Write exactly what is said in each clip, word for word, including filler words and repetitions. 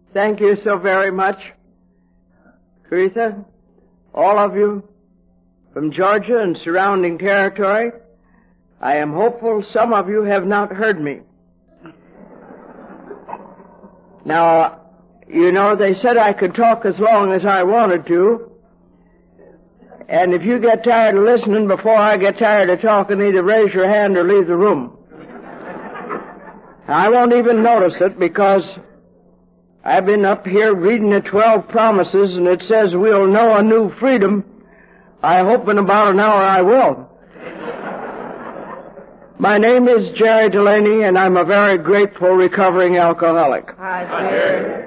Thank you so very much, Caretha, all of you from Georgia and surrounding territory. I am hopeful some of you have not heard me. Now, you know, they said I could talk as long as I wanted to, and if you get tired of listening before I get tired of talking, either raise your hand or leave the room. I won't even notice it because I've been up here reading the twelve promises, and it says we'll know a new freedom. I hope in about an hour I will. My name is Jerry Delaney, and I'm a very grateful recovering alcoholic. Hi, Jerry.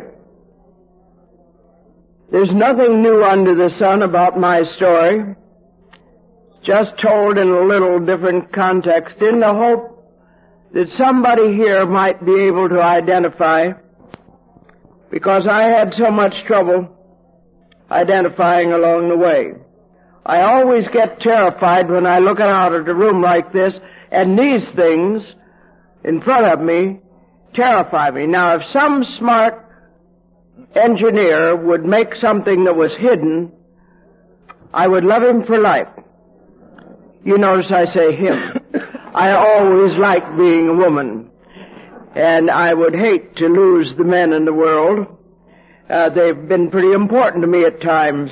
There's nothing new under the sun about my story, just told in a little different context, in the hope that somebody here might be able to identify, because I had so much trouble identifying along the way. I always get terrified when I look out at a room like this, and these things in front of me terrify me. Now, if some smart engineer would make something that was hidden, I would love him for life. You notice I say him. I always like being a woman, and I would hate to lose the men in the world. Uh, they've been pretty important to me at times.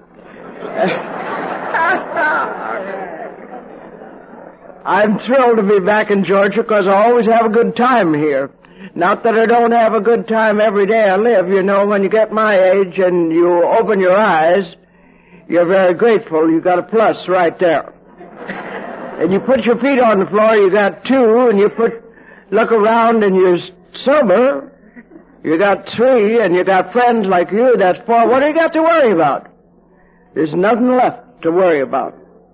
I'm thrilled to be back in Georgia because I always have a good time here. Not that I don't have a good time every day I live. You know, when you get my age and you open your eyes, you're very grateful. You got a plus right there. And you put your feet on the floor, you got two, and you put, look around and you're sober, you got three, and you got friends like you, that's four. What do you got to worry about? There's nothing left to worry about.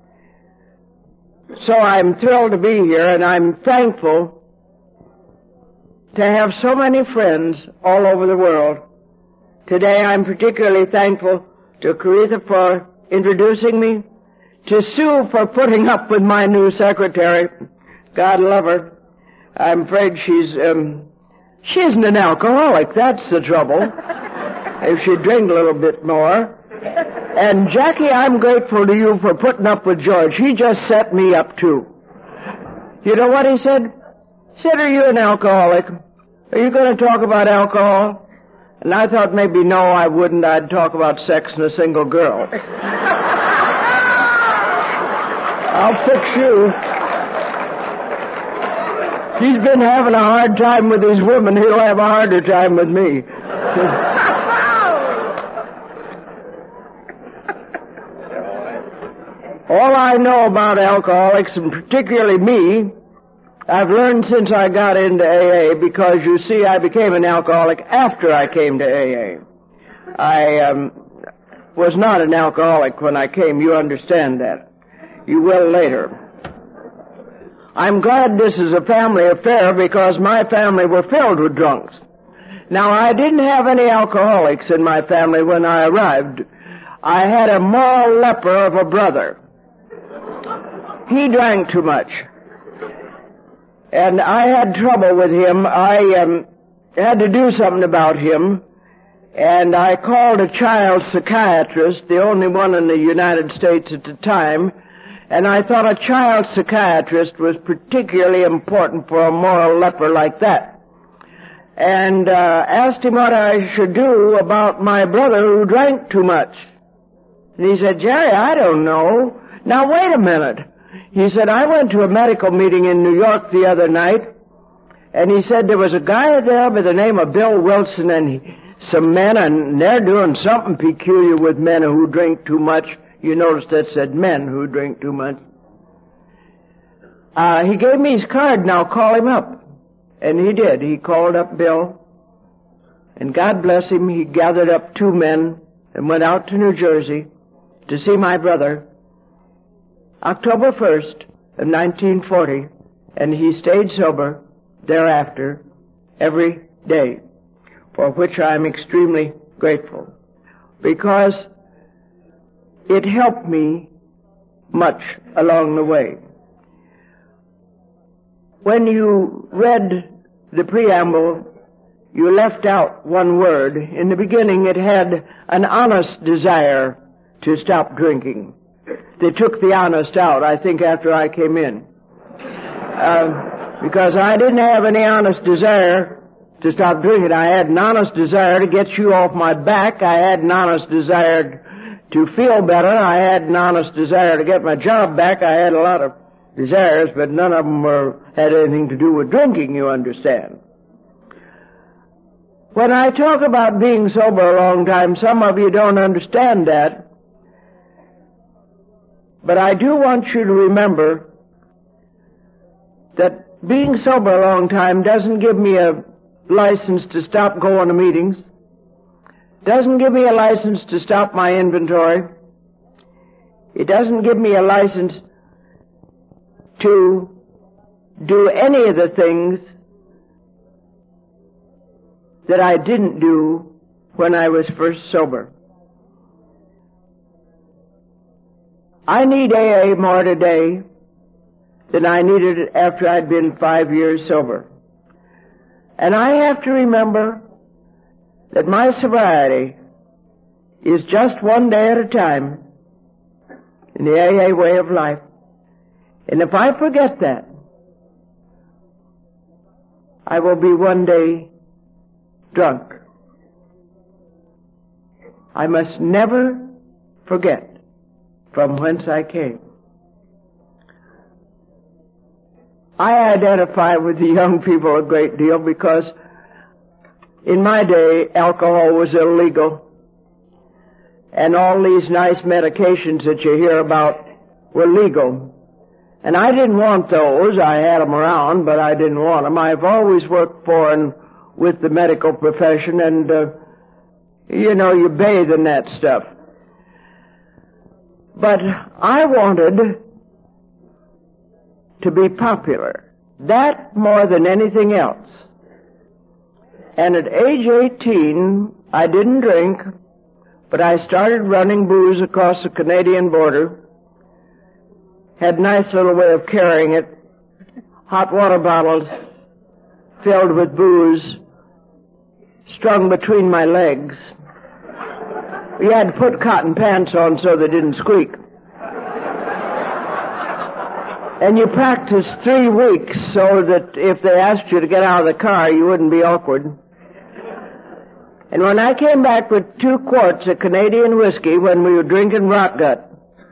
So I'm thrilled to be here, and I'm thankful to have so many friends all over the world. Today I'm particularly thankful to Caretha for introducing me, to Sue for putting up with my new secretary. God love her. I'm afraid she's, um, she isn't an alcoholic. That's the trouble. If she'd drink a little bit more. And Jackie, I'm grateful to you for putting up with George. He just set me up too. You know what he said? He said, are you an alcoholic? Are you going to talk about alcohol? And I thought maybe no, I wouldn't. I'd talk about sex and a single girl. I'll fix you. He's been having a hard time with his women. He'll have a harder time with me. All I know about alcoholics, and particularly me, I've learned since I got into A A, because, you see, I became an alcoholic after I came to A A. I um, was not an alcoholic when I came. You understand that. You will later. I'm glad this is a family affair because my family were filled with drunks. Now, I didn't have any alcoholics in my family when I arrived. I had a moral leper of a brother. He drank too much. And I had trouble with him. I um, had to do something about him. And I called a child psychiatrist, the only one in the United States at the time. And I thought a child psychiatrist was particularly important for a moral leper like that. And uh, asked him what I should do about my brother who drank too much. And he said, Jerry, I don't know. Now, wait a minute. He said, I went to a medical meeting in New York the other night, and he said there was a guy there by the name of Bill Wilson and he, some men, and they're doing something peculiar with men who drink too much. You notice that said men who drink too much. Uh, he gave me his card. Now call him up. And he did. He called up Bill. And God bless him, he gathered up two men and went out to New Jersey to see my brother October first of nineteen forty. And he stayed sober thereafter every day, for which I'm extremely grateful. Because it helped me much along the way. When you read the preamble, you left out one word. In the beginning it had an honest desire to stop drinking. They took the honest out, I think, after I came in. Uh, because I didn't have any honest desire to stop drinking. I had an honest desire to get you off my back. I had an honest desire to feel better. I had an honest desire to get my job back. I had a lot of desires, but none of them were, had anything to do with drinking, you understand. When I talk about being sober a long time, some of you don't understand that. But I do want you to remember that being sober a long time doesn't give me a license to stop going to meetings, doesn't give me a license to stop my inventory, it doesn't give me a license to do any of the things that I didn't do when I was first sober. I need A A more today than I needed it after I'd been five years sober. And I have to remember that my sobriety is just one day at a time in the A A way of life. And if I forget that, I will be one day drunk. I must never forget from whence I came. I identify with the young people a great deal because in my day alcohol was illegal, and all these nice medications that you hear about were legal. And I didn't want those. I had them around, but I didn't want them. I've always worked for and with the medical profession, and uh, you know, you bathe in that stuff. But I wanted to be popular. That more than anything else. And at age eighteen, I didn't drink, but I started running booze across the Canadian border. Had a nice little way of carrying it. Hot water bottles filled with booze strung between my legs. You had to put cotton pants on so they didn't squeak. And you practiced three weeks so that if they asked you to get out of the car, you wouldn't be awkward. And when I came back with two quarts of Canadian whiskey when we were drinking Rot Gut,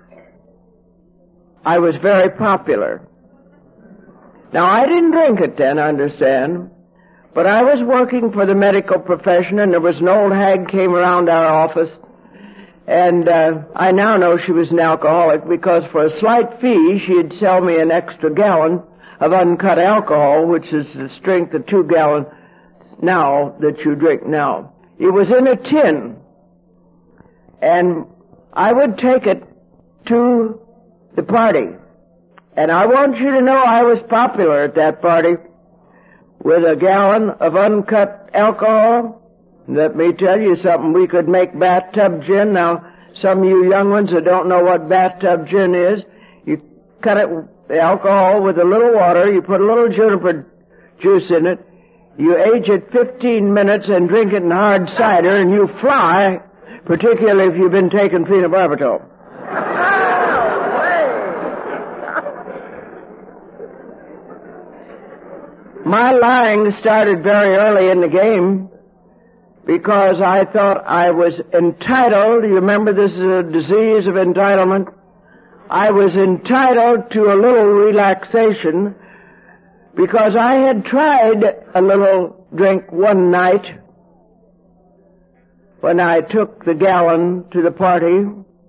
I was very popular. Now, I didn't drink it then, understand, but I was working for the medical profession, and there was an old hag came around our office, and uh, I now know she was an alcoholic because for a slight fee she'd sell me an extra gallon of uncut alcohol, which is the strength of two gallons now that you drink now. It was in a tin, and I would take it to the party. And I want you to know I was popular at that party with a gallon of uncut alcohol. Let me tell you something, we could make bathtub gin. Now, some of you young ones that don't know what bathtub gin is, you cut it, the alcohol with a little water, you put a little juniper juice in it, you age it fifteen minutes and drink it in hard cider, and you fly, particularly if you've been taking phenobarbital. My lying started very early in the game because I thought I was entitled. You remember this is a disease of entitlement? I was entitled to a little relaxation because I had tried a little drink one night when I took the gallon to the party.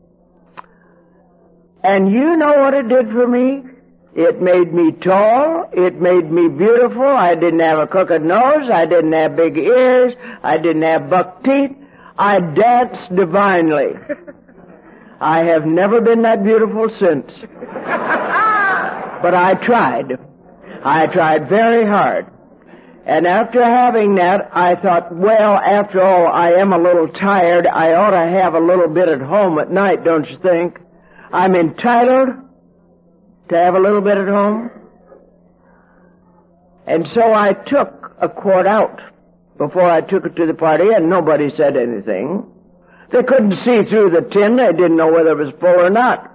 And you know what it did for me? It made me tall. It made me beautiful. I didn't have a crooked nose. I didn't have big ears. I didn't have buck teeth. I danced divinely. I have never been that beautiful since. But I tried. I tried very hard. And after having that, I thought, well, after all, I am a little tired. I ought to have a little bit at home at night, don't you think? I'm entitled to have a little bit at home. And so I took a quart out. before I took it to the party, and nobody said anything. They couldn't see through the tin. They didn't know whether it was full or not.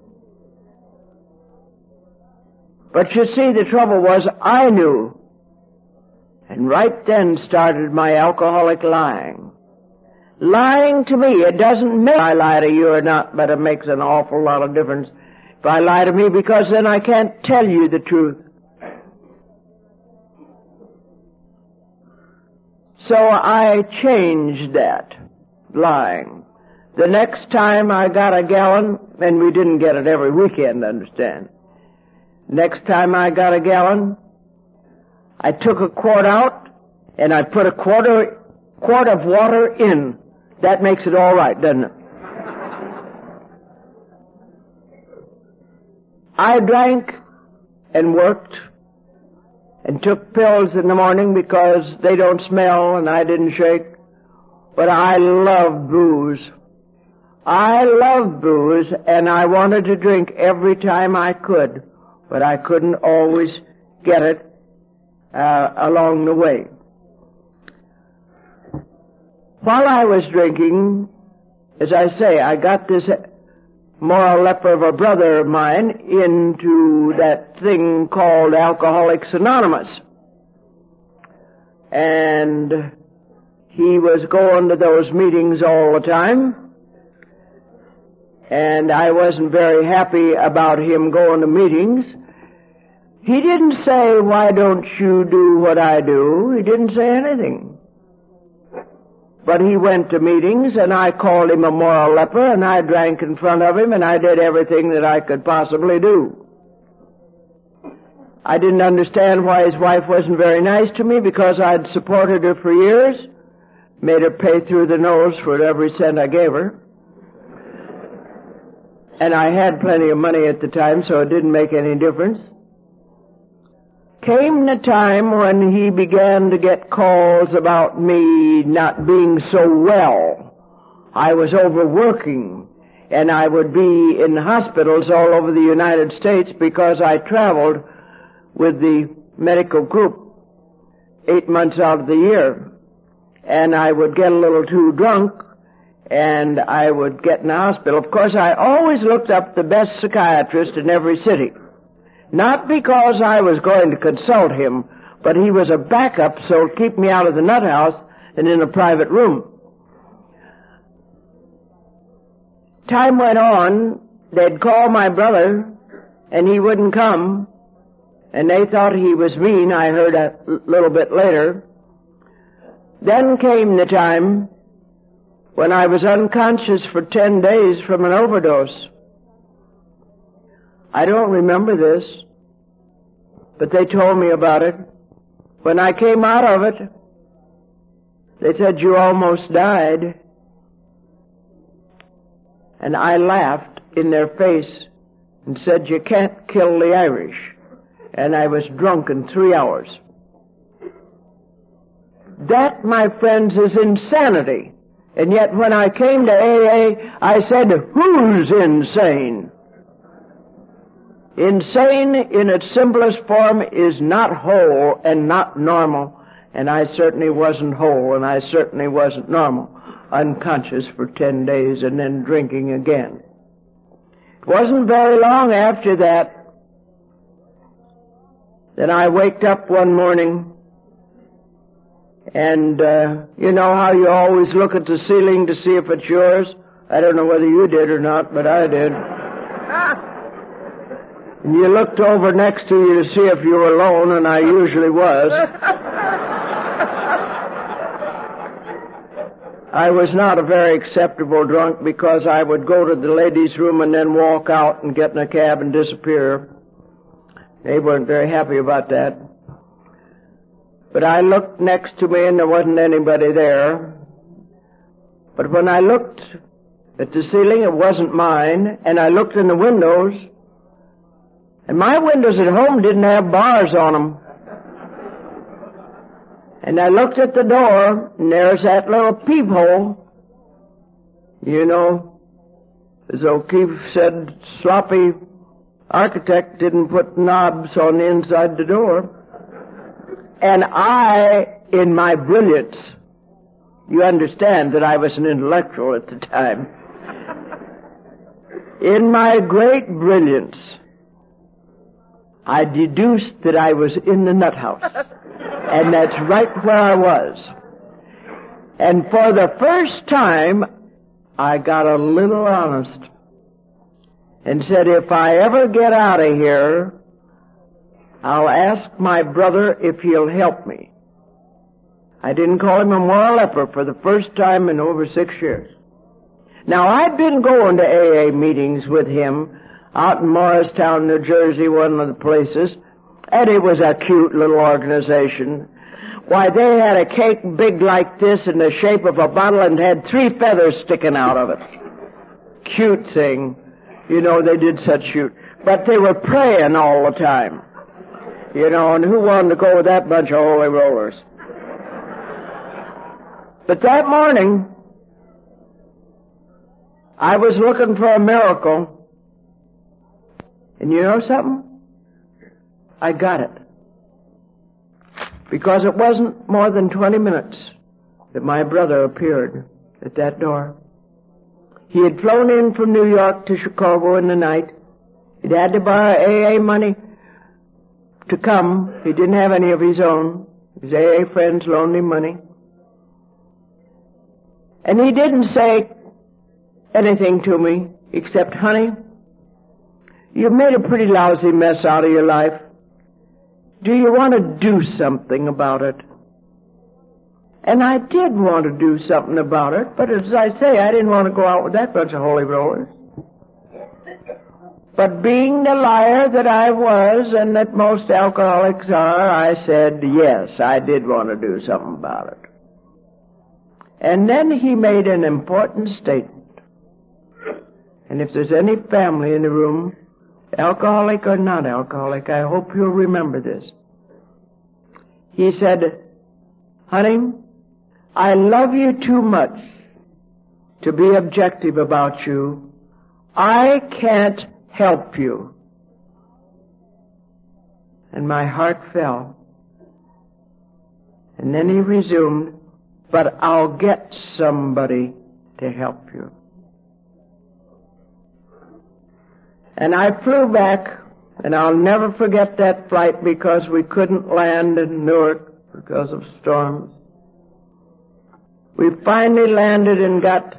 But you see, the trouble was I knew. And right then started my alcoholic lying. Lying to me, it doesn't make if I lie to you or not, but it makes an awful lot of difference if I lie to me, because then I can't tell you the truth. So I changed that, lying. The next time I got a gallon, and we didn't get it every weekend, understand. Next time I got a gallon, I took a quart out, and I put a quarter, quart of water in. That makes it all right, doesn't it? I drank and worked and took pills in the morning because they don't smell and I didn't shake. But I love booze. I love booze, and I wanted to drink every time I could, but I couldn't always get it uh, along the way. While I was drinking, as I say, I got this moral leper of a brother of mine into that thing called Alcoholics Anonymous. And he was going to those meetings all the time. And I wasn't very happy about him going to meetings. He didn't say, why don't you do what I do? He didn't say anything. But he went to meetings, and I called him a moral leper, and I drank in front of him, and I did everything that I could possibly do. I didn't understand why his wife wasn't very nice to me, because I'd supported her for years, made her pay through the nose for every cent I gave her. And I had plenty of money at the time, so it didn't make any difference. Came the time when he began to get calls about me not being so well. I was overworking, and I would be in hospitals all over the United States because I traveled with the medical group eight months out of the year. And I would get a little too drunk, and I would get in the hospital. Of course, I always looked up the best psychiatrist in every city. Not because I was going to consult him, but he was a backup, so to keep me out of the nut house and in a private room. Time went on, they'd call my brother, and he wouldn't come, and they thought he was mean, I heard a little bit later. Then came the time when I was unconscious for ten days from an overdose. I don't remember this, but they told me about it. When I came out of it, they said, you almost died. And I laughed in their face and said, you can't kill the Irish. And I was drunk in three hours. That, my friends, is insanity. And yet when I came to A A, I said, who's insane? Insane in its simplest form is not whole and not normal, and I certainly wasn't whole and I certainly wasn't normal. Unconscious for ten days and then drinking again. It wasn't very long after that that I waked up one morning, and uh, you know how you always look at the ceiling to see if it's yours? I don't know whether you did or not, but I did. And you looked over next to you to see if you were alone, and I usually was. I was not a very acceptable drunk because I would go to the ladies' room and then walk out and get in a cab and disappear. They weren't very happy about that. But I looked next to me and there wasn't anybody there. But when I looked at the ceiling, it wasn't mine, and I looked in the windows, and my windows at home didn't have bars on them. And I looked at the door, and there's that little peephole. You know, as O'Keefe said, sloppy architect didn't put knobs on the inside the door. And I in my brilliance, you understand that I was an intellectual at the time, in my great brilliance, I deduced that I was in the nut house. And that's right where I was. And for the first time, I got a little honest and said, if I ever get out of here, I'll ask my brother if he'll help me. I didn't call him a moral leper for the first time in over six years. Now, I'd been going to A A meetings with him out in Morristown, New Jersey, one of the places, and it was a cute little organization. Why, they had a cake big like this in the shape of a bottle and had three feathers sticking out of it. Cute thing. You know, they did such cute. But they were praying all the time. You know, and who wanted to go with that bunch of holy rollers? But that morning, I was looking for a miracle. And you know something? I got it. Because it wasn't more than twenty minutes that my brother appeared at that door. He had flown in from New York to Chicago in the night. He'd had to borrow A A money to come. He didn't have any of his own. His A A friends loaned him money. And he didn't say anything to me except, honey, you've made a pretty lousy mess out of your life. Do you want to do something about it? And I did want to do something about it, but as I say, I didn't want to go out with that bunch of holy rollers. But being the liar that I was and that most alcoholics are, I said, yes, I did want to do something about it. And then he made an important statement. And if there's any family in the room, alcoholic or not alcoholic, I hope you'll remember this. He said, honey, I love you too much to be objective about you. I can't help you. And my heart fell. And then he resumed, but I'll get somebody to help you. And I flew back, and I'll never forget that flight because we couldn't land in Newark because of storms. We finally landed and got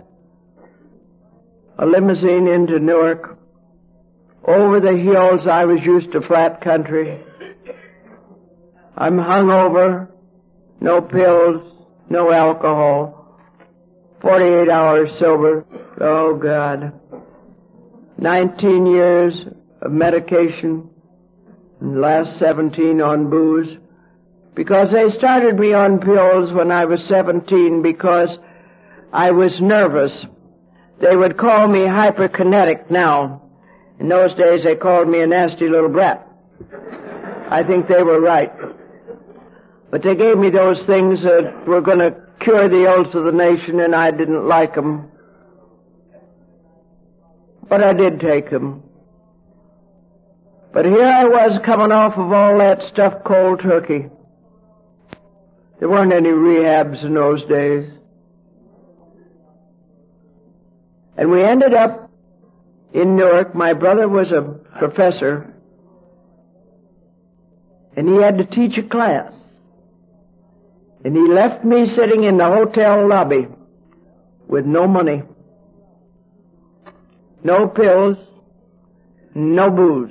a limousine into Newark. Over the hills, I was used to flat country. I'm hungover, no pills, no alcohol, forty-eight hours sober. Oh, God. nineteen years of medication, and the last seventeen on booze. Because they started me on pills when I was seventeen because I was nervous. They would call me hyperkinetic now. In those days they called me a nasty little brat. I think they were right. But they gave me those things that were going to cure the ills of the nation, and I didn't like them. But I did take them. But here I was coming off of all that stuff cold turkey. There weren't any rehabs in those days. And we ended up in Newark. My brother was a professor, and he had to teach a class. And he left me sitting in the hotel lobby with no money, no pills, no booze.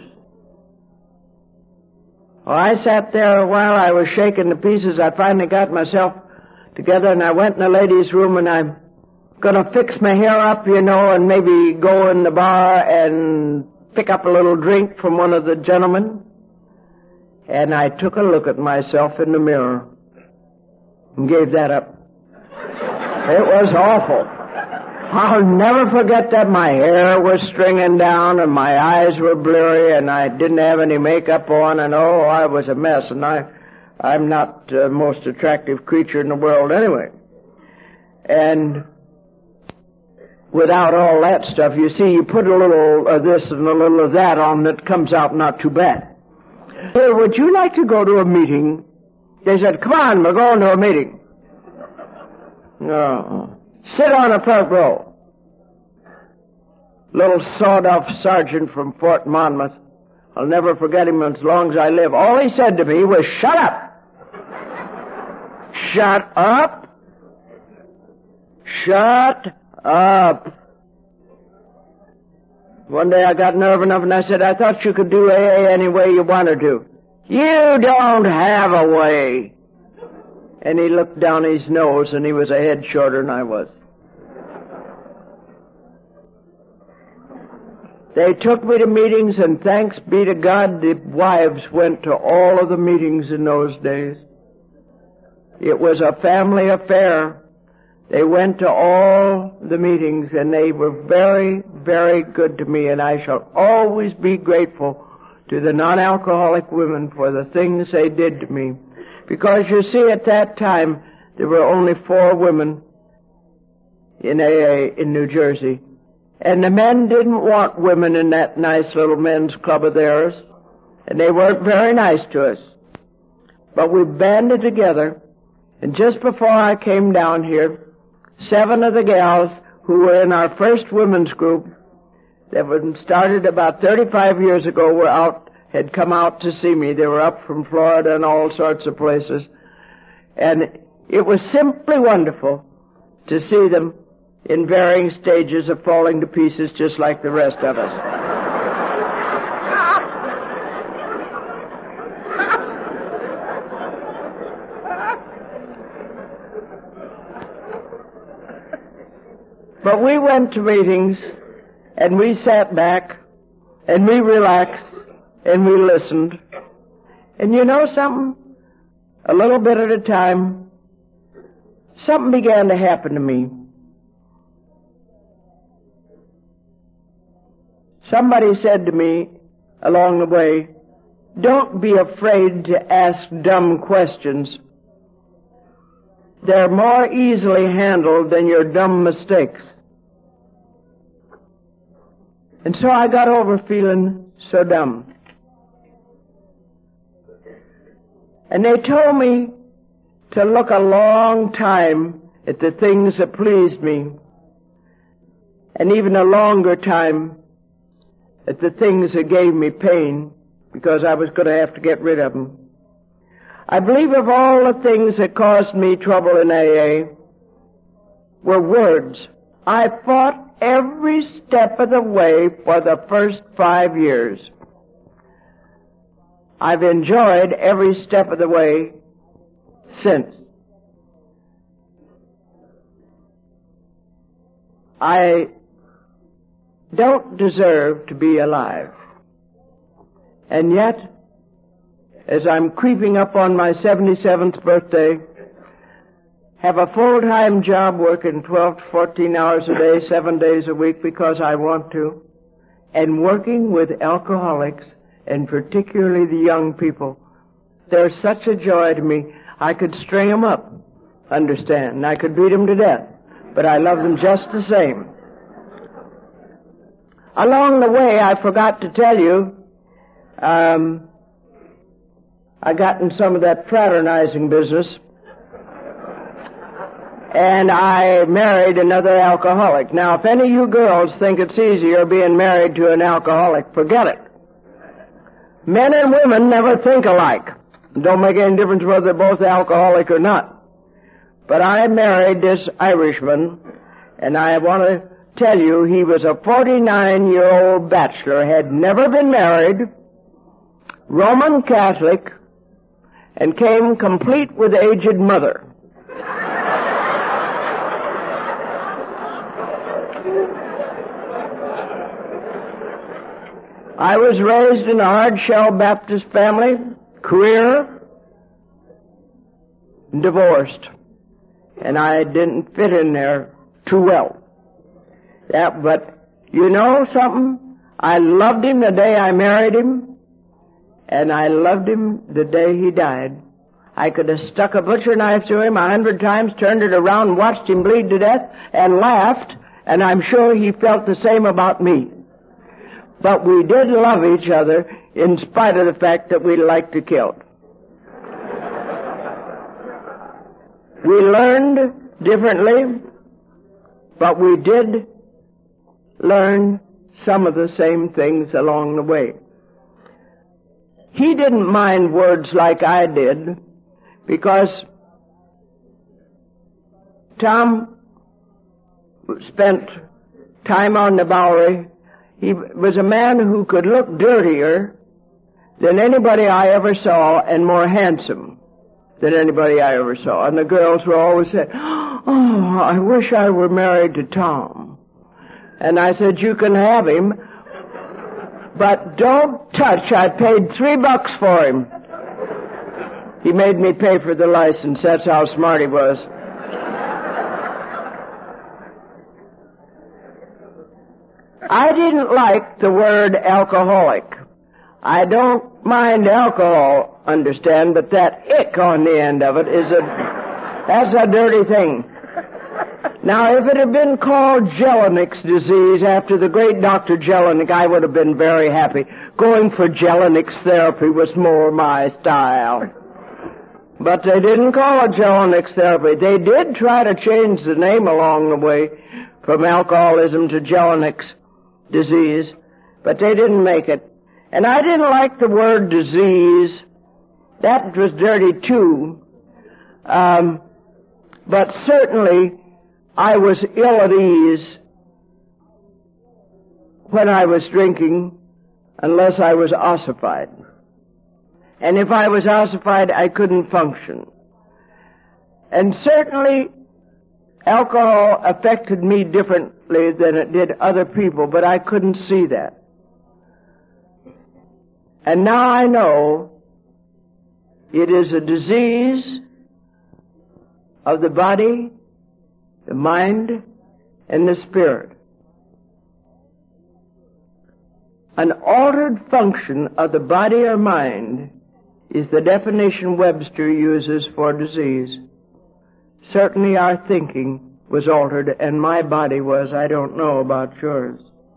Well, I sat there a while. I was shaking to pieces. I finally got myself together, and I went in the ladies' room, and I'm going to fix my hair up, you know, and maybe go in the bar and pick up a little drink from one of the gentlemen. And I took a look at myself in the mirror and gave that up. It was awful. I'll never forget that my hair was stringing down and my eyes were blurry and I didn't have any makeup on, and oh, I was a mess, and I, I'm not the most attractive creature in the world anyway. And without all that stuff, you see, you put a little of this and a little of that on, it comes out not too bad. Hey, would you like to go to a meeting They said, come on, we're going to a meeting. No. Sit on a front row. Little sawed-off sergeant from Fort Monmouth. I'll never forget him as long as I live. All he said to me was, shut up! Shut up! Shut up! One day I got nerve enough and I said, I thought you could do A A any way you wanted to. You don't have a way. And he looked down his nose and he was a head shorter than I was. They took me to meetings, and thanks be to God, the wives went to all of the meetings in those days. It was a family affair. They went to all the meetings, and they were very, very good to me, and I shall always be grateful to the non-alcoholic women for the things they did to me. Because, you see, at that time, there were only four women in A A in New Jersey. And the men didn't want women in that nice little men's club of theirs. And they weren't very nice to us. But we banded together. And just before I came down here, seven of the gals who were in our first women's group that was started about thirty-five years ago were out, had come out to see me. They were up from Florida and all sorts of places. And it was simply wonderful to see them in varying stages of falling to pieces just like the rest of us. But we went to meetings, and we sat back, and we relaxed, and we listened. And you know something? A little bit at a time, something began to happen to me. Somebody said to me along the way, don't be afraid to ask dumb questions. They're more easily handled than your dumb mistakes. And so I got over feeling so dumb. And they told me to look a long time at the things that pleased me, and even a longer time at the things that gave me pain, because I was going to have to get rid of them. I believe of all the things that caused me trouble in A A were words. I fought every step of the way for the first five years. I've enjoyed every step of the way since. I don't deserve to be alive. And yet, as I'm creeping up on my seventy-seventh birthday, have a full-time job working twelve to fourteen hours a day, seven days a week because I want to, and working with alcoholics, and particularly the young people. They're such a joy to me. I could string them up, understand, and I could beat them to death, but I love them just the same. Along the way, I forgot to tell you, um, I got in some of that fraternizing business, and I married another alcoholic. Now, if any of you girls think it's easier being married to an alcoholic, forget it. Men and women never think alike. It don't make any difference whether they're both alcoholic or not. But I married this Irishman, and I want to tell you he was a forty-nine-year-old bachelor, had never been married, Roman Catholic, and came complete with aged mother. I was raised in a hard-shell Baptist family, career, divorced, and I didn't fit in there too well. Yeah, but you know something? I loved him the day I married him, and I loved him the day he died. I could have stuck a butcher knife to him a hundred times, turned it around, watched him bleed to death, and laughed, and I'm sure he felt the same about me. But we did love each other in spite of the fact that we liked to kill. We learned differently, but we did learn some of the same things along the way. He didn't mind words like I did, because Tom spent time on the Bowery. He was a man who could look dirtier than anybody I ever saw and more handsome than anybody I ever saw. And the girls were always saying, "Oh, I wish I were married to Tom." And I said, "You can have him, but don't touch. I paid three bucks for him." He made me pay for the license. That's how smart he was. I didn't like the word alcoholic. I don't mind alcohol, understand, but that ick on the end of it is a, that's a dirty thing. Now, if it had been called Jelinek disease after the great Doctor Jelinek, I would have been very happy. Going for Jelinek therapy was more my style. But they didn't call it Jelinek therapy. They did try to change the name along the way from alcoholism to Jelinek disease, but they didn't make it. And I didn't like the word disease. That was dirty too. Um, but certainly I was ill at ease when I was drinking unless I was ossified. And if I was ossified, I couldn't function. And certainly alcohol affected me differently than it did other people, but I couldn't see that. And now I know it is a disease of the body, the mind, and the spirit. An altered function of the body or mind is the definition Webster uses for disease. Certainly our thinking was altered, and my body was. I don't know about yours.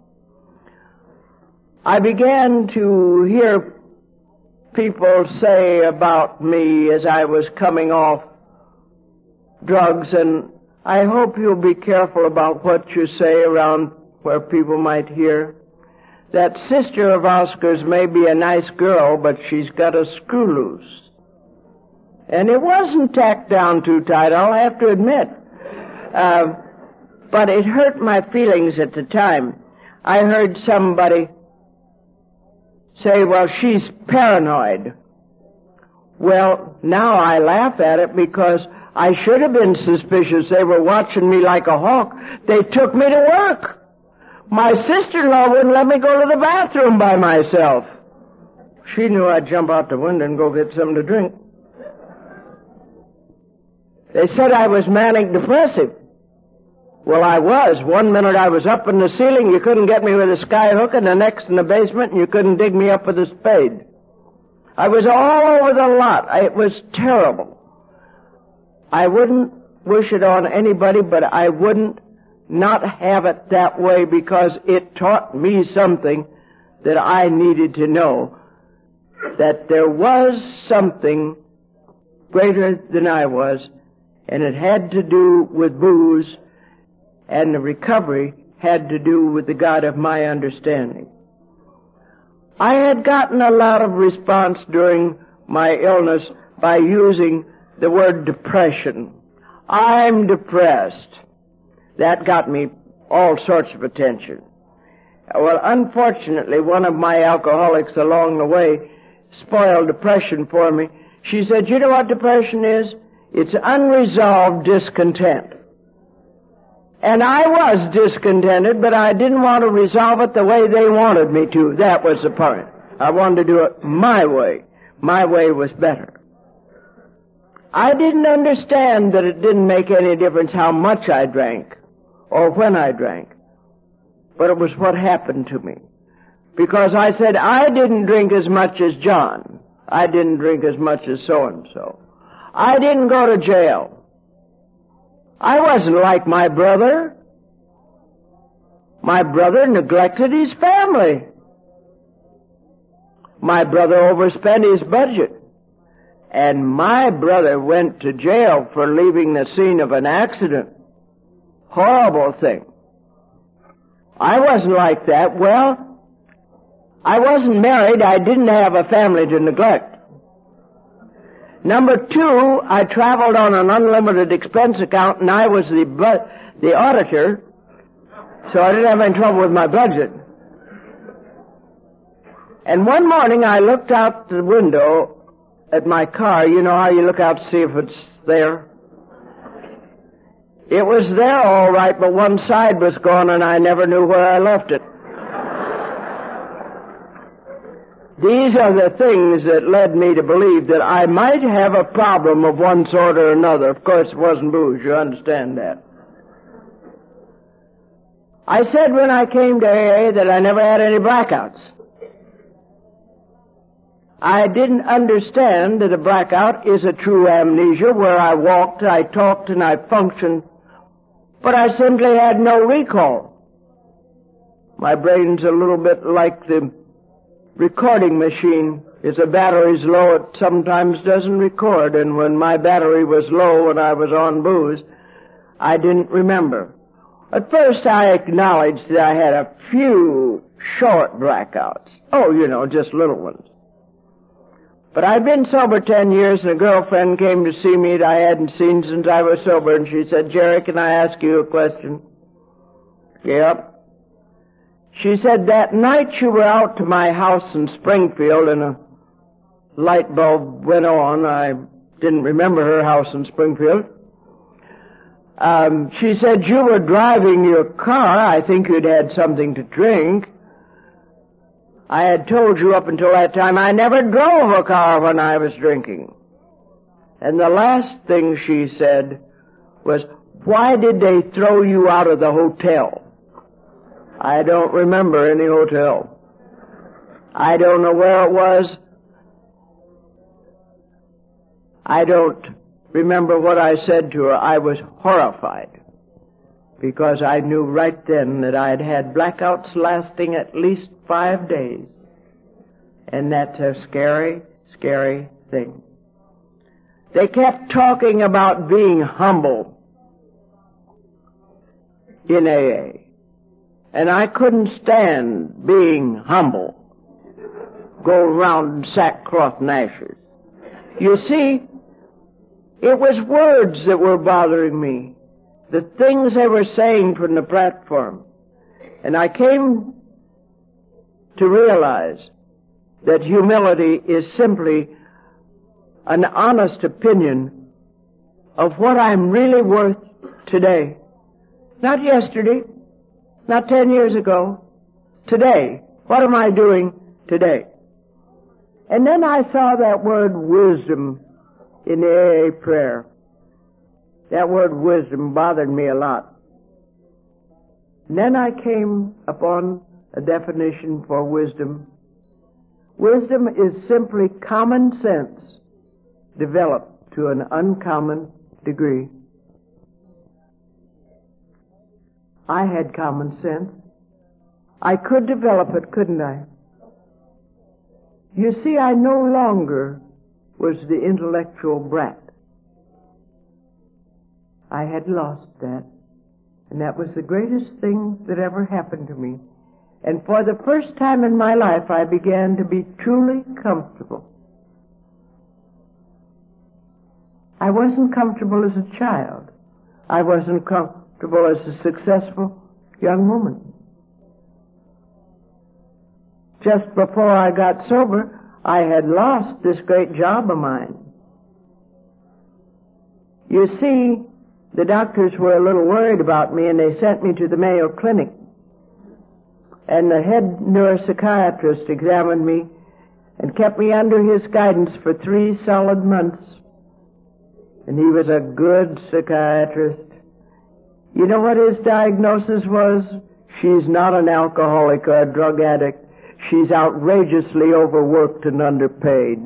I began to hear people say about me as I was coming off drugs, and I hope you'll be careful about what you say around where people might hear. That sister of Oscar's may be a nice girl, but she's got a screw loose. And it wasn't tacked down too tight, I'll have to admit. Uh, but it hurt my feelings at the time. I heard somebody say, "Well, she's paranoid." Well, now I laugh at it because I should have been suspicious. They were watching me like a hawk. They took me to work. My sister-in-law wouldn't let me go to the bathroom by myself. She knew I'd jump out the window and go get something to drink. They said I was manic depressive. Well, I was. One minute I was up in the ceiling, you couldn't get me with a sky hook, and the next in the basement, and you couldn't dig me up with a spade. I was all over the lot. I, it was terrible. I wouldn't wish it on anybody, but I wouldn't not have it that way because it taught me something that I needed to know, that there was something greater than I was, and it had to do with booze, and the recovery had to do with the God of my understanding. I had gotten a lot of response during my illness by using the word depression. I'm depressed. That got me all sorts of attention. Well, unfortunately, one of my alcoholics along the way spoiled depression for me. She said, "You know what depression is? It's unresolved discontent." And I was discontented, but I didn't want to resolve it the way they wanted me to. That was the point. I wanted to do it my way. My way was better. I didn't understand that it didn't make any difference how much I drank or when I drank, but it was what happened to me. Because I said, I didn't drink as much as John. I didn't drink as much as so-and-so. I didn't go to jail. I wasn't like my brother. My brother neglected his family. My brother overspent his budget. And my brother went to jail for leaving the scene of an accident. Horrible thing. I wasn't like that. Well, I wasn't married. I didn't have a family to neglect. Number two, I traveled on an unlimited expense account, and I was the bu- the auditor, so I didn't have any trouble with my budget. And one morning I looked out the window at my car. You know how you look out to see if it's there? It was there all right, but one side was gone and I never knew where I left it. These are the things that led me to believe that I might have a problem of one sort or another. Of course, it wasn't booze. You understand that. I said when I came to A A that I never had any blackouts. I didn't understand that a blackout is a true amnesia where I walked, I talked, and I functioned, but I simply had no recall. My brain's a little bit like the recording machine. If the battery's low, it sometimes doesn't record, and when my battery was low when I was on booze, I didn't remember. At first I acknowledged that I had a few short blackouts. Oh, you know, just little ones. But I'd been sober ten years, and a girlfriend came to see me that I hadn't seen since I was sober, and she said, "Jerry, can I ask you a question?" "Yep." She said, "That night you were out to my house in Springfield and a light bulb went on." I didn't remember her house in Springfield. Um, she said, "You were driving your car. I think you'd had something to drink." I had told you up until that time I never drove a car when I was drinking. And the last thing she said was, "Why did they throw you out of the hotel?" I don't remember any hotel. I don't know where it was. I don't remember what I said to her. I was horrified because I knew right then that I had had blackouts lasting at least five days. And that's a scary, scary thing. They kept talking about being humble in A A. And I couldn't stand being humble. Go around in sackcloth and ashes. You see, it was words that were bothering me. The things they were saying from the platform. And I came to realize that humility is simply an honest opinion of what I'm really worth today. Not yesterday, not ten years ago, today. What am I doing today? And then I saw that word wisdom in the A A prayer. That word wisdom bothered me a lot. And then I came upon a definition for wisdom. Wisdom is simply common sense developed to an uncommon degree. I had common sense. I could develop it, couldn't I? You see, I no longer was the intellectual brat. I had lost that. And that was the greatest thing that ever happened to me. And for the first time in my life, I began to be truly comfortable. I wasn't comfortable as a child. I wasn't comfortable as a successful young woman. Just before I got sober, I had lost this great job of mine. You see, the doctors were a little worried about me, and they sent me to the Mayo Clinic. And the head neuropsychiatrist examined me and kept me under his guidance for three solid months. And he was a good psychiatrist. You know what his diagnosis was? She's not an alcoholic or a drug addict. She's outrageously overworked and underpaid.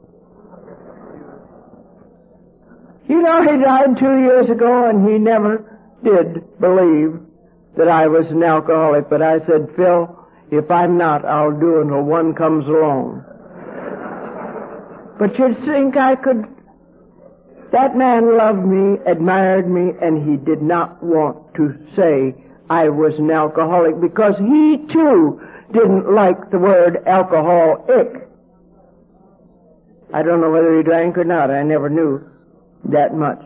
You know, he died two years ago, and he never did believe that I was an alcoholic. But I said, "Phil, if I'm not, I'll do until one comes along." But you'd think I could... That man loved me, admired me, and he did not want to say I was an alcoholic because he, too, didn't like the word alcoholic. I don't know whether he drank or not. I never knew that much.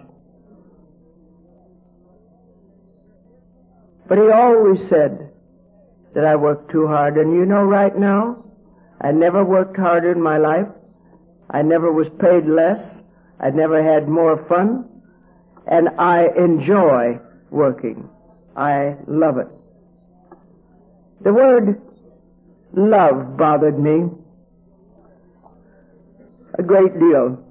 But he always said that I worked too hard. And you know, right now, I never worked harder in my life. I never was paid less. I never had more fun. And I enjoy working. I love it. The word love bothered me a great deal.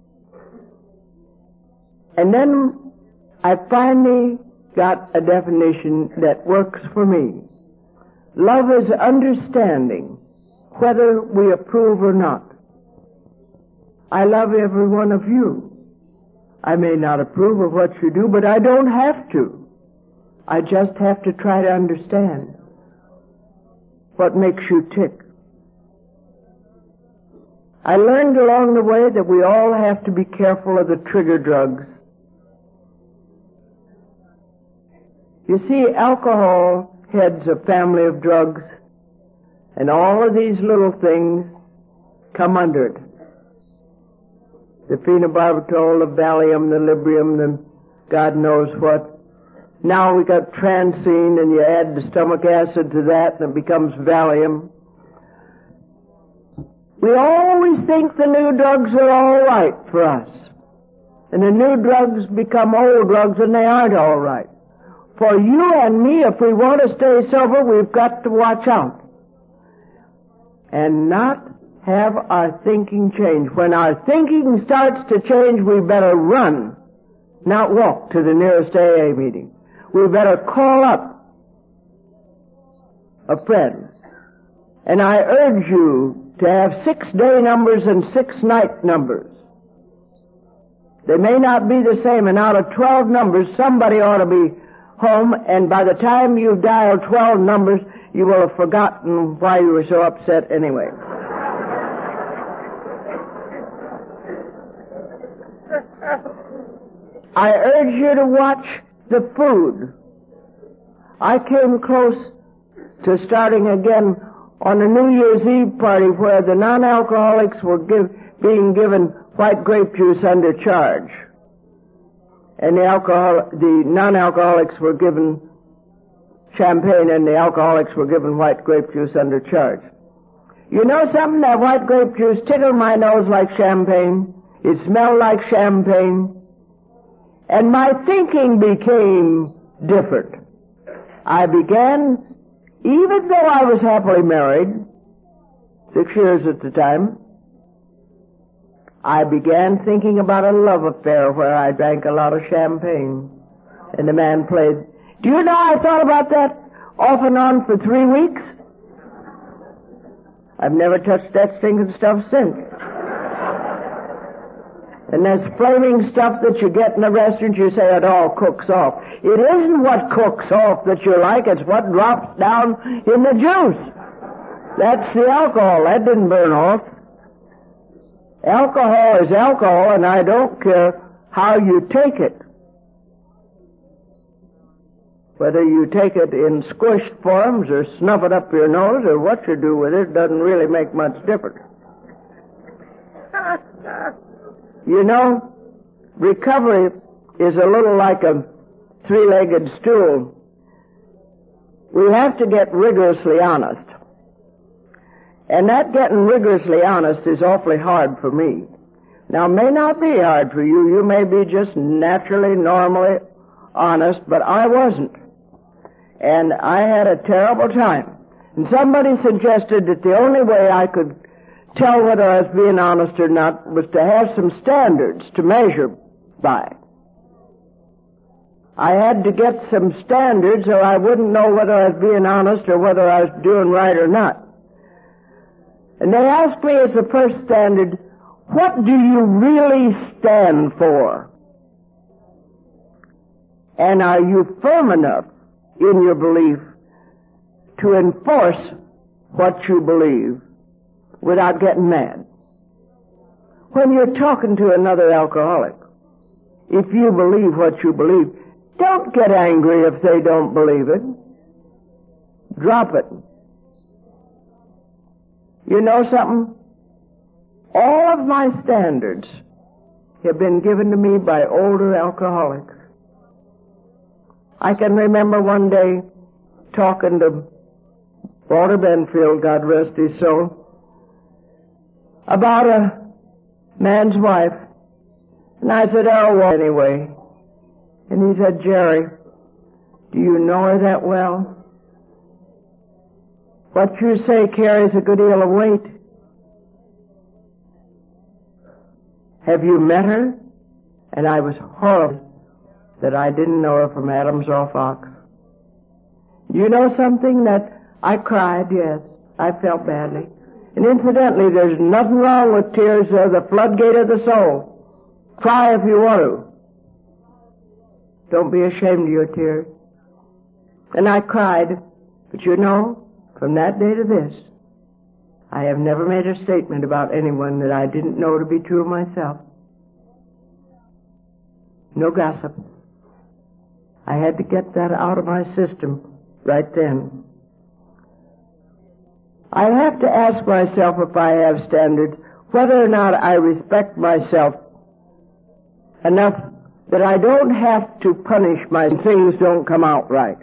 And then I finally got a definition that works for me. Love is understanding whether we approve or not. I love every one of you. I may not approve of what you do, but I don't have to. I just have to try to understand what makes you tick. I learned along the way that we all have to be careful of the trigger drugs. You see, alcohol heads a family of drugs, and all of these little things come under it. The phenobarbital, the Valium, the Librium, the God knows what. Now we got Transcene, and you add the stomach acid to that, and it becomes Valium. We always think the new drugs are all right for us. And the new drugs become old drugs, and they aren't all right. For you and me, if we want to stay sober, we've got to watch out. And not have our thinking change. When our thinking starts to change, we better run, not walk to the nearest A A meeting. We better call up a friend. And I urge you to have six day numbers and six night numbers. They may not be the same, and out of twelve numbers, somebody ought to be home, and by the time you've dialed twelve numbers, you will have forgotten why you were so upset anyway. I urge you to watch the food. I came close to starting again on a New Year's Eve party where the non-alcoholics were give, being given white grape juice under charge. And the alcohol, the non-alcoholics were given champagne, and the alcoholics were given white grape juice under charge. You know something? That white grape juice tickled my nose like champagne. It smelled like champagne. And my thinking became different. I began, even though I was happily married, six years at the time, I began thinking about a love affair where I drank a lot of champagne. And the man played. Do you know I thought about that off and on for three weeks? I've never touched that stinking stuff since. And there's flaming stuff that you get in the restaurant, you say it all cooks off. It isn't what cooks off that you like, it's what drops down in the juice. That's the alcohol. That didn't burn off. Alcohol is alcohol, and I don't care how you take it. Whether you take it in squished forms or snuff it up your nose or what you do with it doesn't really make much difference. You know, recovery is a little like a three-legged stool. We have to get rigorously honest. And that getting rigorously honest is awfully hard for me. Now, it may not be hard for you. You may be just naturally, normally honest, but I wasn't. And I had a terrible time. And somebody suggested that the only way I could tell whether I was being honest or not was to have some standards to measure by. I had to get some standards or I wouldn't know whether I was being honest or whether I was doing right or not. And they asked me as the first standard, what do you really stand for? And are you firm enough in your belief to enforce what you believe without getting mad? when you're talking to another alcoholic, if you believe what you believe, don't get angry if they don't believe it. Drop it. You know something? All of my standards have been given to me by older alcoholics. I can remember one day talking to Walter Benfield, God rest his soul, about a man's wife. And I said, oh, well, anyway. And he said, Jerry, do you know her that well? What you say carries a good deal of weight. Have you met her? And I was horrified that I didn't know her from Adam's or Fox. You know something? That I cried, yes. I felt badly. And incidentally, there's nothing wrong with tears. They're the floodgate of the soul. Cry if you want to. Don't be ashamed of your tears. And I cried. But you know, from that day to this, I have never made a statement about anyone that I didn't know to be true of myself. No gossip. I had to get that out of my system right then. I have to ask myself, if I have standards, whether or not I respect myself enough that I don't have to punish my things don't come out right.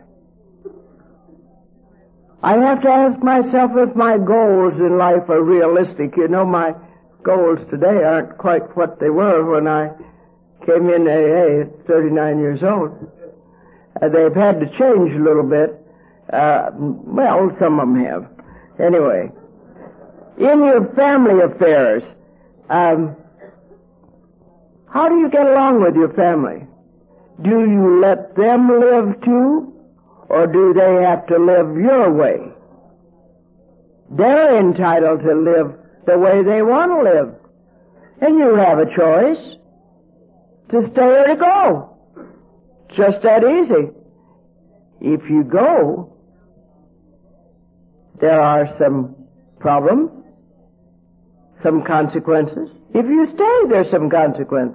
I have to ask myself if my goals in life are realistic. You know, my goals today aren't quite what they were when I came in A A at thirty-nine years old. Uh, they've had to change a little bit. Uh, well, some of them have. Anyway, in your family affairs, um, how do you get along with your family? Do you let them live too, or do they have to live your way? They're entitled to live the way they want to live. And you have a choice to stay or to go. Just that easy. If you go, there are some problems, some consequences. If you stay, there's some consequences.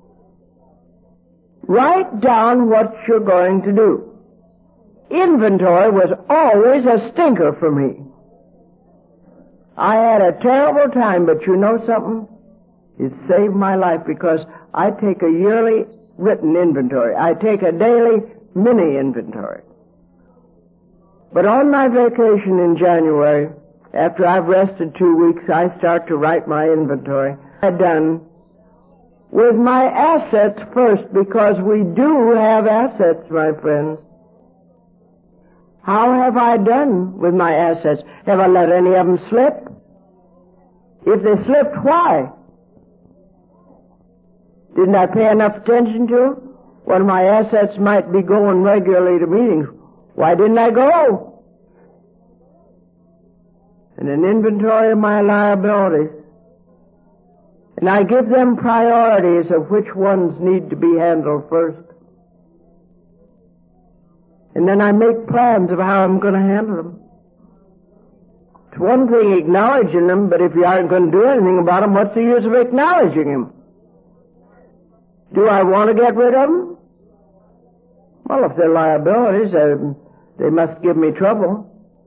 Write down what you're going to do. Inventory was always a stinker for me. I had a terrible time, but you know something? It saved my life because I take a yearly written inventory. I take a daily mini inventory. But on my vacation in January, after I've rested two weeks, I start to write my inventory. I've done with my assets first, because we do have assets, my friend. How have I done with my assets? Have I let any of them slip? If they slipped, why? Didn't I pay enough attention to them? One of my assets might be going regularly to meetings. Why didn't I go? And an inventory of my liabilities. And I give them priorities of which ones need to be handled first. And then I make plans of how I'm going to handle them. It's one thing acknowledging them, but if you aren't going to do anything about them, what's the use of acknowledging them? Do I want to get rid of them? Well, if they're liabilities, they, they must give me trouble.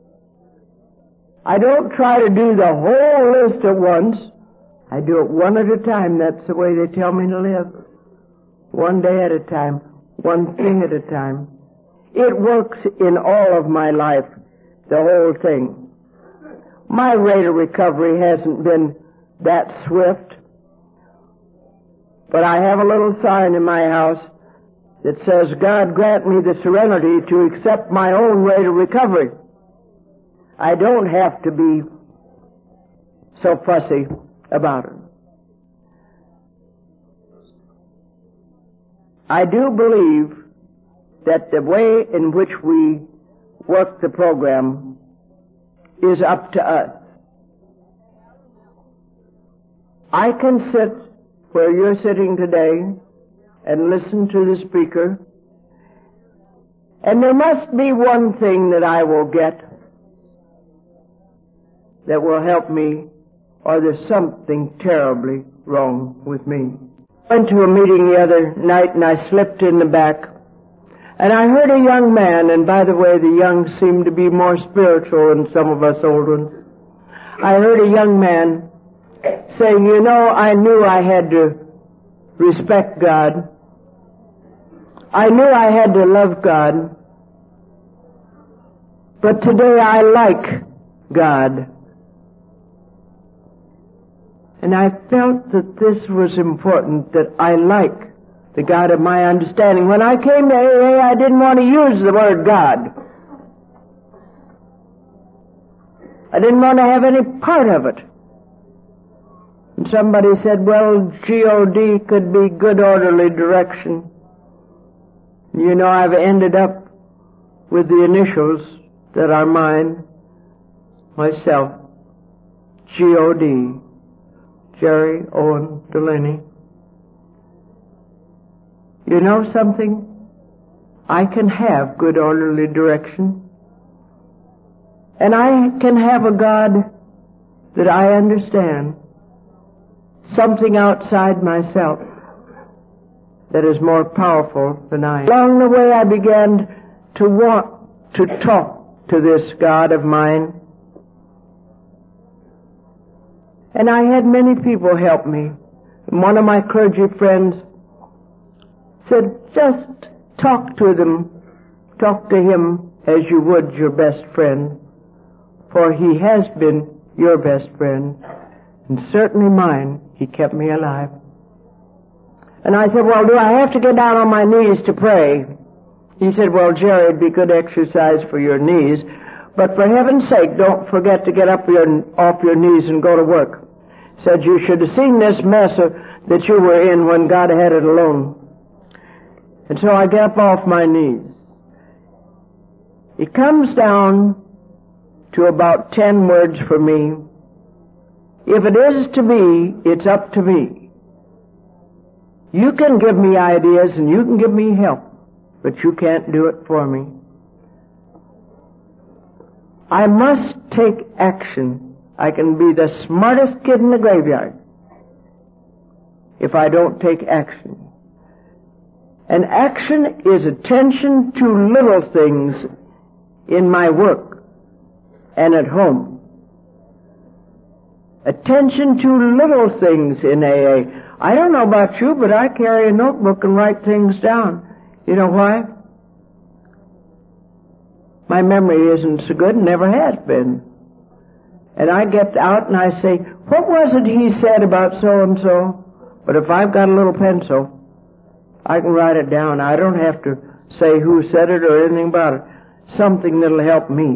I don't try to do the whole list at once. I do it one at a time. That's the way they tell me to live. One day at a time. One thing at a time. It works in all of my life, the whole thing. My rate of recovery hasn't been that swift. But I have a little sign in my house that says, God grant me the serenity to accept my own rate of recovery. I don't have to be so fussy about it. I do believe that the way in which we work the program is up to us. I can sit where you're sitting today and listen to the speaker, and there must be one thing that I will get that will help me, or there's something terribly wrong with me. I went to a meeting the other night and I slipped in the back. And I heard a young man, and by the way, the young seem to be more spiritual than some of us old ones. I heard a young man saying, you know, I knew I had to respect God. I knew I had to love God. But today I like God. And I felt that this was important, that I like the God of my understanding. When I came to A A, I didn't want to use the word God. I didn't want to have any part of it. And somebody said, well, G O D could be good orderly direction. You know, I've ended up with the initials that are mine, myself, G O D, Jerry Owen Delaney. You know something? I can have good orderly direction. And I can have a God that I understand. Something outside myself that is more powerful than I am. Along the way I began to want to talk to this God of mine. And I had many people help me. And one of my clergy friends said, just talk to them. Talk to him as you would your best friend. For he has been your best friend. And certainly mine. He kept me alive. And I said, well, do I have to get down on my knees to pray? He said, well, Jerry, it'd be good exercise for your knees. But for heaven's sake, don't forget to get up your, off your knees and go to work. He said, you should have seen this mess of, that you were in when God had it alone. And so I get up off my knees. It comes down to about ten words for me. If it is to be, it's up to me. You can give me ideas and you can give me help, but you can't do it for me. I must take action. I can be the smartest kid in the graveyard if I don't take action. And action is attention to little things in my work and at home. Attention to little things in A A. I don't know about you, but I carry a notebook and write things down. You know why? My memory isn't so good and never has been. And I get out and I say, what was it he said about so-and-so? But if I've got a little pencil, I can write it down. I don't have to say who said it or anything about it. Something that'll help me.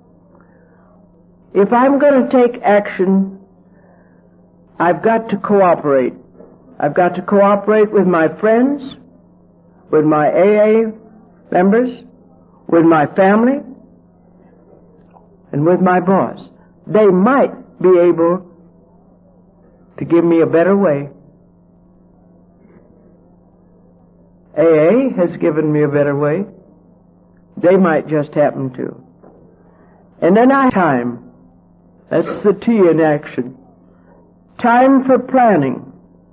If I'm going to take action, I've got to cooperate. I've got to cooperate with my friends, with my A A members, with my family, and with my boss. They might be able to give me a better way. A A has given me a better way. They might just happen to. And then I time. That's the T in action. Time for planning.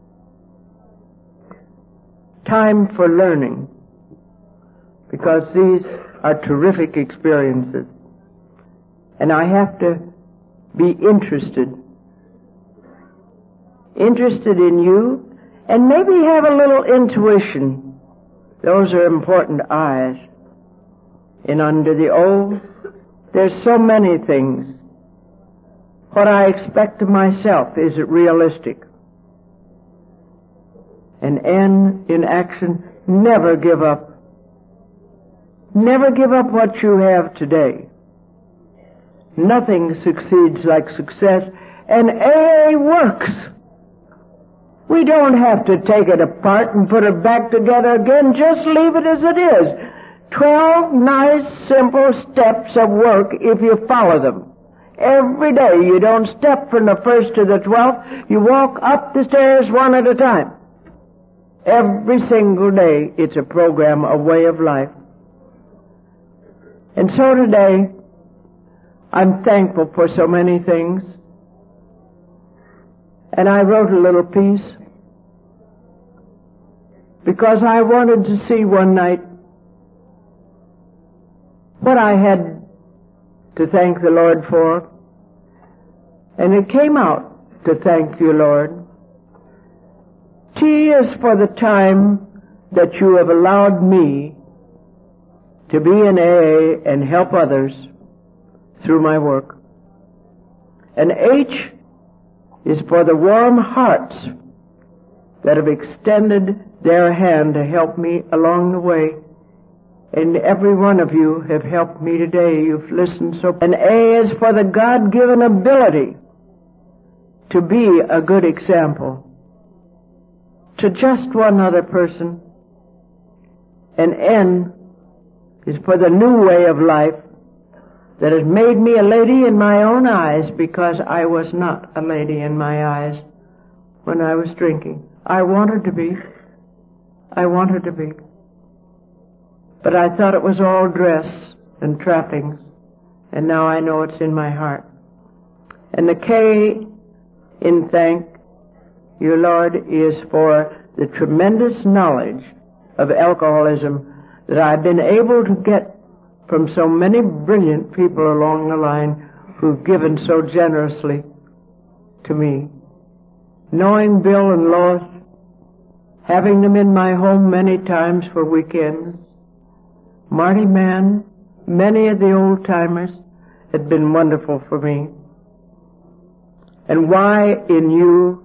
Time for learning. Because these are terrific experiences. And I have to be interested. Interested in you, and maybe have a little intuition. Those are important eyes. And under the O, there's so many things. What I expect of myself, is it realistic? And N in action, never give up. Never give up what you have today. Nothing succeeds like success, and A A works. We don't have to take it apart and put it back together again. Just leave it as it is. Twelve nice, simple steps of work if you follow them. Every day you don't step from the first to the twelfth. You walk up the stairs one at a time. Every single day it's a program, a way of life. And so today, I'm thankful for so many things. And I wrote a little piece because I wanted to see one night what I had to thank the Lord for. And it came out to thank you, Lord. T is for the time that you have allowed me to be in A A and help others through my work. And H is for the warm hearts that have extended their hand to help me along the way. And every one of you have helped me today. You've listened so. And A is for the God-given ability to be a good example to just one other person. And N is for the new way of life that has made me a lady in my own eyes, because I was not a lady in my eyes when I was drinking. I wanted to be. I wanted to be. But I thought it was all dress and trappings, and now I know it's in my heart. And the K in thank you, Lord, is for the tremendous knowledge of alcoholism that I've been able to get from so many brilliant people along the line who've given so generously to me. Knowing Bill and Lois, having them in my home many times for weekends, Marty Mann, many of the old-timers had been wonderful for me. And why in you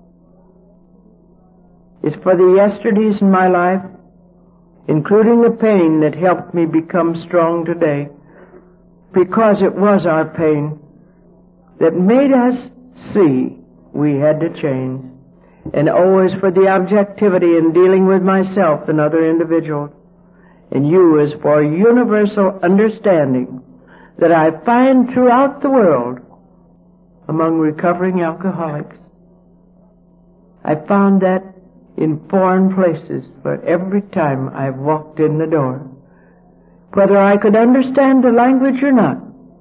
is for the yesterdays in my life, including the pain that helped me become strong today, because it was our pain that made us see we had to change. And always for the objectivity in dealing with myself and other individuals. And you is for universal understanding that I find throughout the world among recovering alcoholics. I found that in foreign places where every time I've walked in the door, whether I could understand the language or not,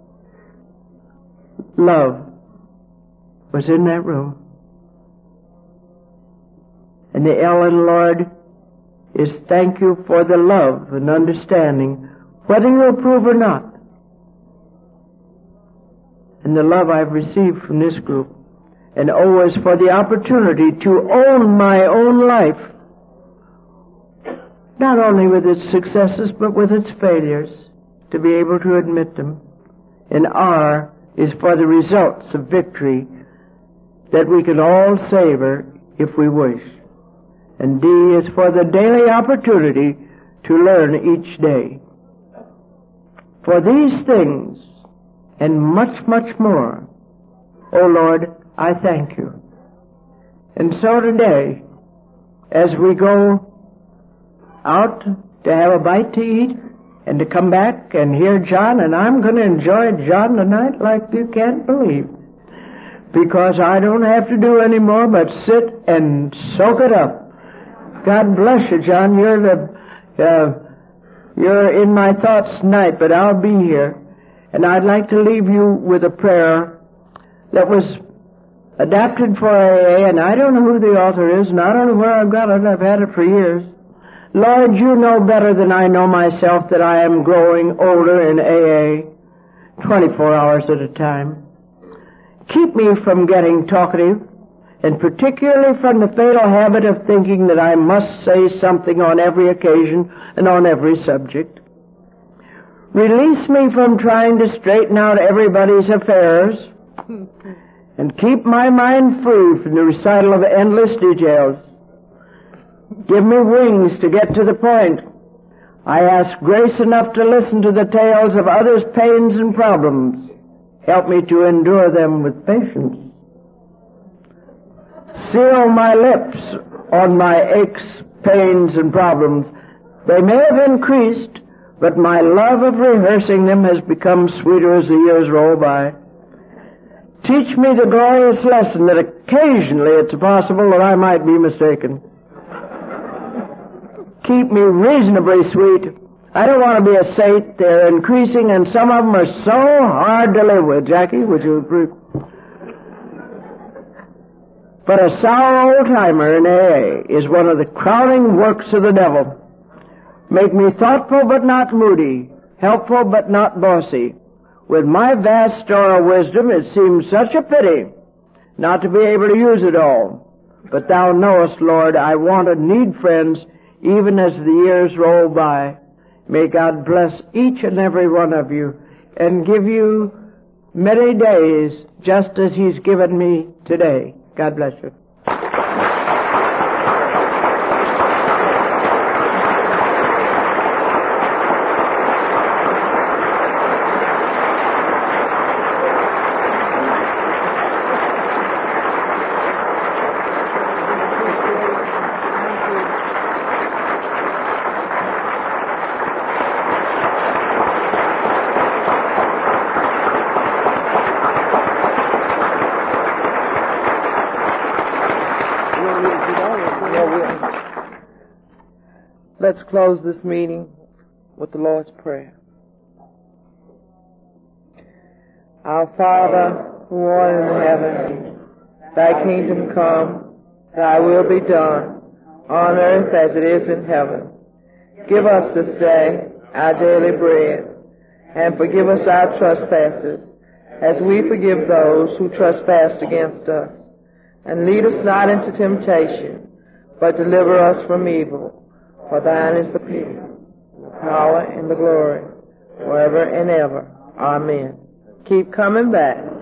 love was in that room. And the L in Lord is thank you for the love and understanding, whether you approve or not. And the love I've received from this group. And always for the opportunity to own my own life, not only with its successes but with its failures, to be able to admit them. And R is for the results of victory that we can all savor if we wish. And D is for the daily opportunity to learn each day. For these things and much, much more, O Lord, I thank you. And so today, as we go out to have a bite to eat and to come back and hear John, and I'm going to enjoy John tonight like you can't believe, because I don't have to do any more but sit and soak it up. God bless you, John. You're the, uh, you're in my thoughts tonight, but I'll be here. And I'd like to leave you with a prayer that was adapted for A A, and I don't know who the author is, and I don't know where I've got it. I've had it for years. Lord, you know better than I know myself that I am growing older in A A, twenty-four hours at a time. Keep me from getting talkative, and particularly from the fatal habit of thinking that I must say something on every occasion and on every subject. Release me from trying to straighten out everybody's affairs, and keep my mind free from the recital of endless details. Give me wings to get to the point. I ask grace enough to listen to the tales of others' pains and problems. Help me to endure them with patience. Seal my lips on my aches, pains, and problems. They may have increased, but my love of rehearsing them has become sweeter as the years roll by. Teach me the glorious lesson that occasionally it's possible that I might be mistaken. Keep me reasonably sweet. I don't want to be a saint. They're increasing, and some of them are so hard to live with. Jackie, would you agree? but a sour old-timer in A A is one of the crowning works of the devil. Make me thoughtful but not moody, helpful but not bossy. With my vast store of wisdom, it seems such a pity not to be able to use it all. But thou knowest, Lord, I want and need friends even as the years roll by. May God bless each and every one of you and give you many days just as He's given me today. God bless you. Let's close this meeting with the Lord's Prayer. Our Father, who art in heaven, thy kingdom come, thy will be done, on earth as it is in heaven. Give us this day our daily bread, and forgive us our trespasses, as we forgive those who trespass against us. And lead us not into temptation, but deliver us from evil. For thine is the kingdom, the power, and the glory, forever and ever. Amen. Keep coming back.